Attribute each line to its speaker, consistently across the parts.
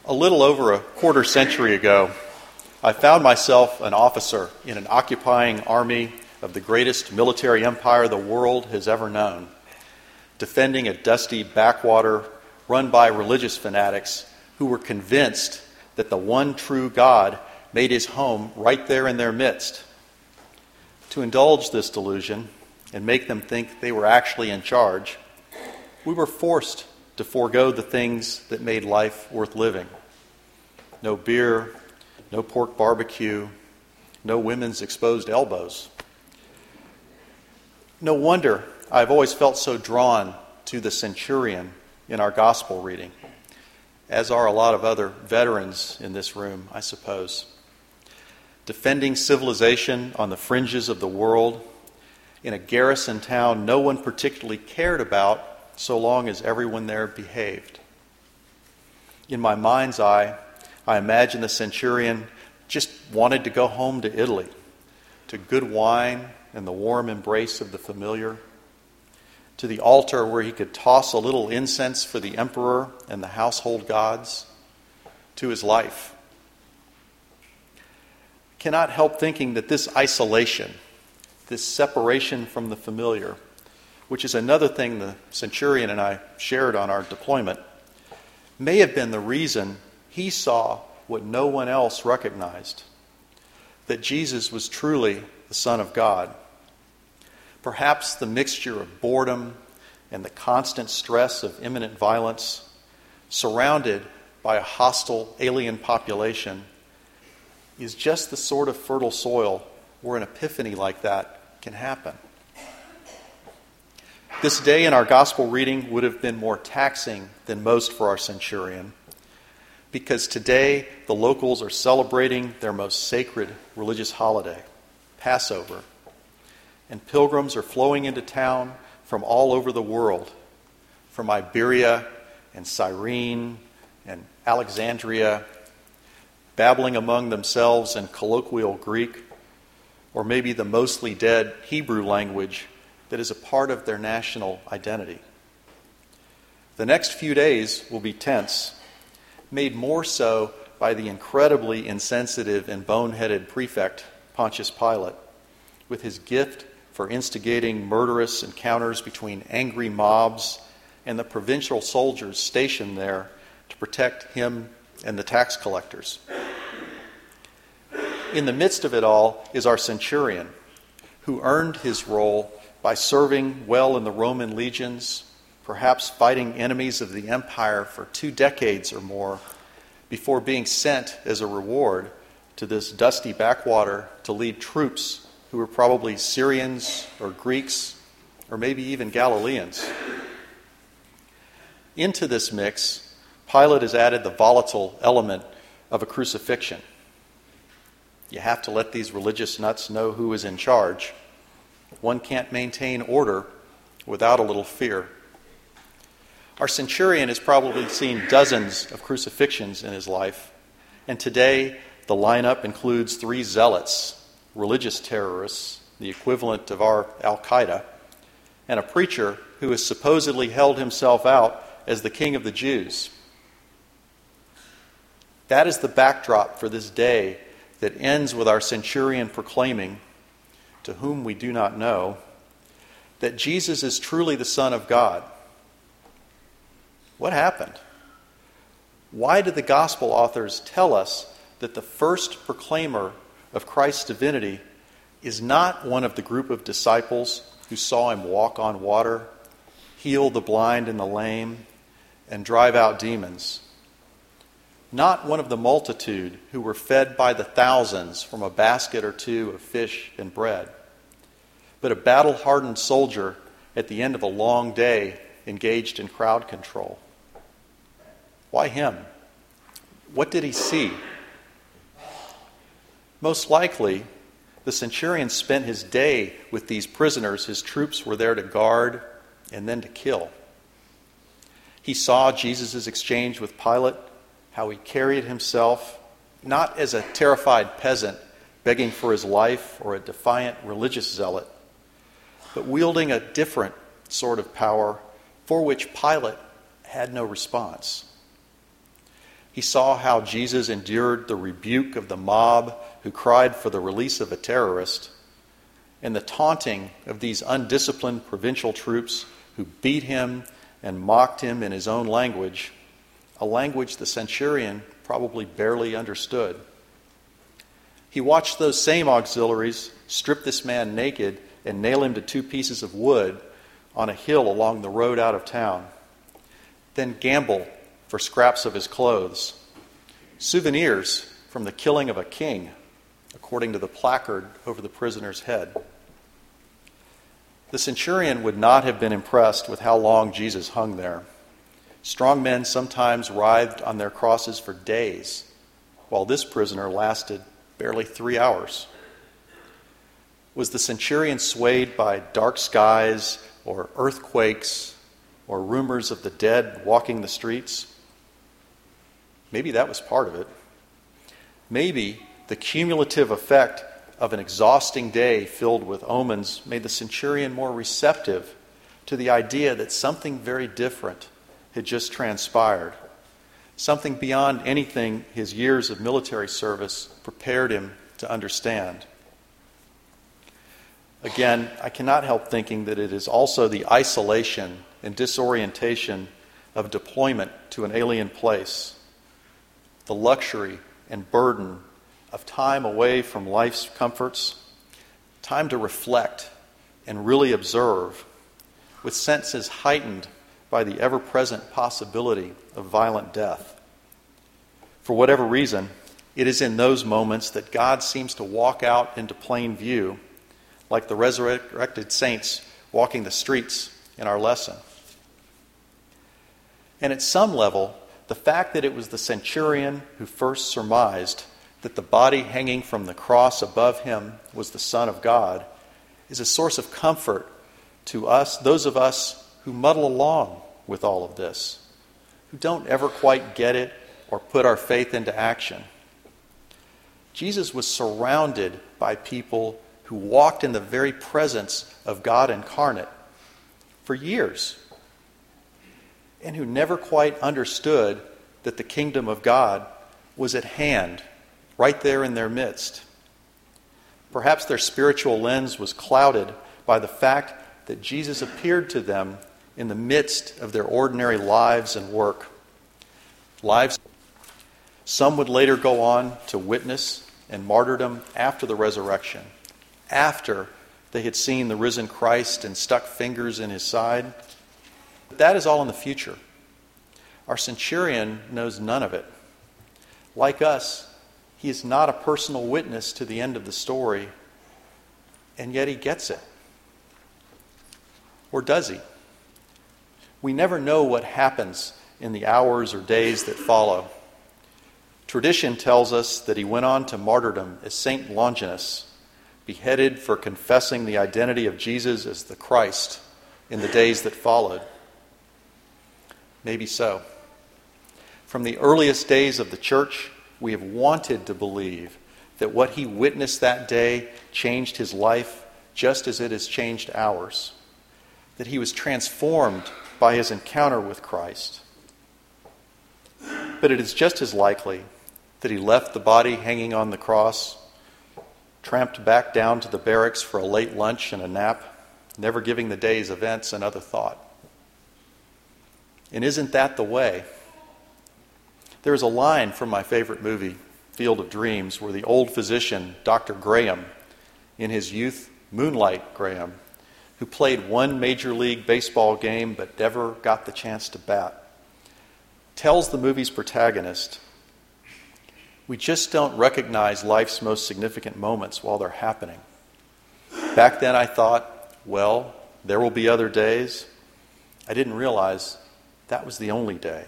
Speaker 1: A little over a quarter century ago, I found myself an officer in an occupying army of the greatest military empire the world has ever known, defending a dusty backwater run by religious fanatics who were convinced that the one true God made his home right there in their midst. To indulge this delusion and make them think they were actually in charge, we were forced to forego the things that made life worth living. No beer, no pork barbecue, no women's exposed elbows. No wonder I've always felt so drawn to the centurion in our gospel reading, as are a lot of other veterans in this room, I suppose. Defending civilization on the fringes of the world in a garrison town no one particularly cared about so long as everyone there behaved. In my mind's eye, I imagine the centurion just wanted to go home to Italy, to good wine and the warm embrace of the familiar, to the altar where he could toss a little incense for the emperor and the household gods, to his life. I cannot help thinking that this isolation, this separation from the familiar, which is another thing the centurion and I shared on our deployment, may have been the reason he saw what no one else recognized, that Jesus was truly the Son of God. Perhaps the mixture of boredom and the constant stress of imminent violence, surrounded by a hostile alien population, is just the sort of fertile soil where an epiphany like that can happen. This day in our gospel reading would have been more taxing than most for our centurion, because today the locals are celebrating their most sacred religious holiday, Passover, and pilgrims are flowing into town from all over the world, from Iberia and Cyrene and Alexandria, babbling among themselves in colloquial Greek, or maybe the mostly dead Hebrew language that is a part of their national identity. The next few days will be tense, made more so by the incredibly insensitive and boneheaded prefect, Pontius Pilate, with his gift for instigating murderous encounters between angry mobs and the provincial soldiers stationed there to protect him and the tax collectors. In the midst of it all is our centurion, who earned his role by serving well in the Roman legions, perhaps fighting enemies of the empire for 2 decades or more, before being sent as a reward to this dusty backwater to lead troops who were probably Syrians or Greeks or maybe even Galileans. Into this mix, Pilate has added the volatile element of a crucifixion. You have to let these religious nuts know who is in charge. One can't maintain order without a little fear. Our centurion has probably seen dozens of crucifixions in his life, and today the lineup includes 3 zealots, religious terrorists, the equivalent of our Al-Qaeda, and a preacher who has supposedly held himself out as the king of the Jews. That is the backdrop for this day that ends with our centurion proclaiming, to whom we do not know, that Jesus is truly the Son of God. What happened? Why did the gospel authors tell us that the first proclaimer of Christ's divinity is not one of the group of disciples who saw him walk on water, heal the blind and the lame, and drive out demons? Not one of the multitude who were fed by the thousands from a basket or 2 of fish and bread, but a battle-hardened soldier at the end of a long day engaged in crowd control. Why him? What did he see? Most likely, the centurion spent his day with these prisoners his troops were there to guard and then to kill. He saw Jesus' exchange with Pilate, how he carried himself, not as a terrified peasant begging for his life or a defiant religious zealot, but wielding a different sort of power for which Pilate had no response. He saw how Jesus endured the rebuke of the mob who cried for the release of a terrorist, and the taunting of these undisciplined provincial troops who beat him and mocked him in his own language, a language the centurion probably barely understood. He watched those same auxiliaries strip this man naked and nail him to 2 pieces of wood on a hill along the road out of town, then gamble for scraps of his clothes, souvenirs from the killing of a king, according to the placard over the prisoner's head. The centurion would not have been impressed with how long Jesus hung there. Strong men sometimes writhed on their crosses for days, while this prisoner lasted barely 3 hours. Was the centurion swayed by dark skies or earthquakes or rumors of the dead walking the streets? Maybe that was part of it. Maybe the cumulative effect of an exhausting day filled with omens made the centurion more receptive to the idea that something very different had just transpired, something beyond anything his years of military service prepared him to understand. Again, I cannot help thinking that it is also the isolation and disorientation of deployment to an alien place, the luxury and burden of time away from life's comforts, time to reflect and really observe, with senses heightened by the ever-present possibility of violent death. For whatever reason, it is in those moments that God seems to walk out into plain view, like the resurrected saints walking the streets in our lesson. And at some level, the fact that it was the centurion who first surmised that the body hanging from the cross above him was the Son of God is a source of comfort to us, those of us who muddle along with all of this, who don't ever quite get it or put our faith into action. Jesus was surrounded by people who walked in the very presence of God incarnate for years, and who never quite understood that the kingdom of God was at hand, right there in their midst. Perhaps their spiritual lens was clouded by the fact that Jesus appeared to them in the midst of their ordinary lives and work. Lives some would later go on to witness and martyrdom after the resurrection, after they had seen the risen Christ and stuck fingers in his side. But that is all in the future. Our centurion knows none of it. Like us, he is not a personal witness to the end of the story, and yet he gets it. Or does he? We never know what happens in the hours or days that follow. Tradition tells us that he went on to martyrdom as Saint Longinus, beheaded for confessing the identity of Jesus as the Christ in the days that followed. Maybe so. From the earliest days of the church, we have wanted to believe that what he witnessed that day changed his life just as it has changed ours, that he was transformed by his encounter with Christ. But it is just as likely that he left the body hanging on the cross, tramped back down to the barracks for a late lunch and a nap, never giving the day's events another thought. And isn't that the way? There is a line from my favorite movie, Field of Dreams, where the old physician, Dr. Graham, in his youth, Moonlight Graham, who played one Major League Baseball game but never got the chance to bat, tells the movie's protagonist, "We just don't recognize life's most significant moments while they're happening. Back then I thought, well, there will be other days. I didn't realize that was the only day."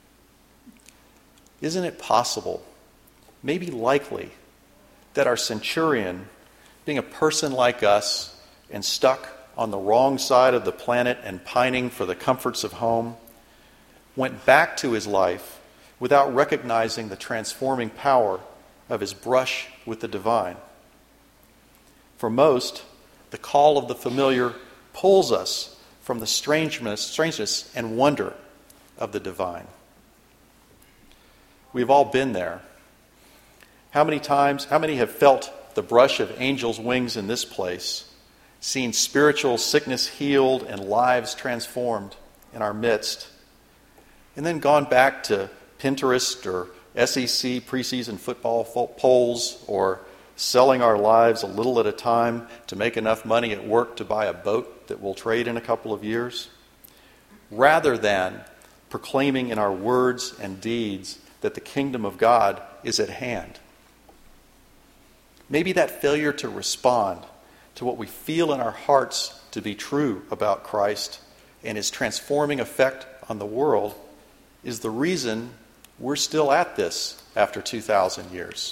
Speaker 1: Isn't it possible, maybe likely, that our centurion, being a person like us and stuck on the wrong side of the planet and pining for the comforts of home, went back to his life without recognizing the transforming power of his brush with the divine? For most, the call of the familiar pulls us from the strangeness and wonder of the divine. We've all been there. How many have felt the brush of angels' wings in this place, seen spiritual sickness healed and lives transformed in our midst, and then gone back to Pinterest or SEC preseason football polls, or selling our lives a little at a time to make enough money at work to buy a boat that we'll trade in a couple of years, rather than proclaiming in our words and deeds that the kingdom of God is at hand? Maybe that failure to respond to what we feel in our hearts to be true about Christ and his transforming effect on the world is the reason we're still at this after 2,000 years.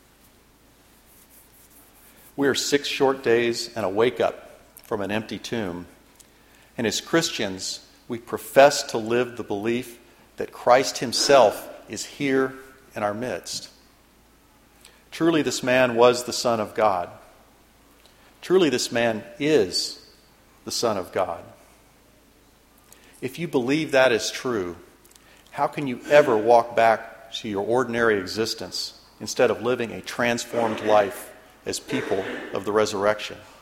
Speaker 1: We are 6 short days and a wake-up from an empty tomb. And as Christians, we profess to live the belief that Christ himself is here in our midst. Truly, this man was the Son of God. Truly, this man is the Son of God. If you believe that is true, how can you ever walk back to your ordinary existence instead of living a transformed life as people of the resurrection?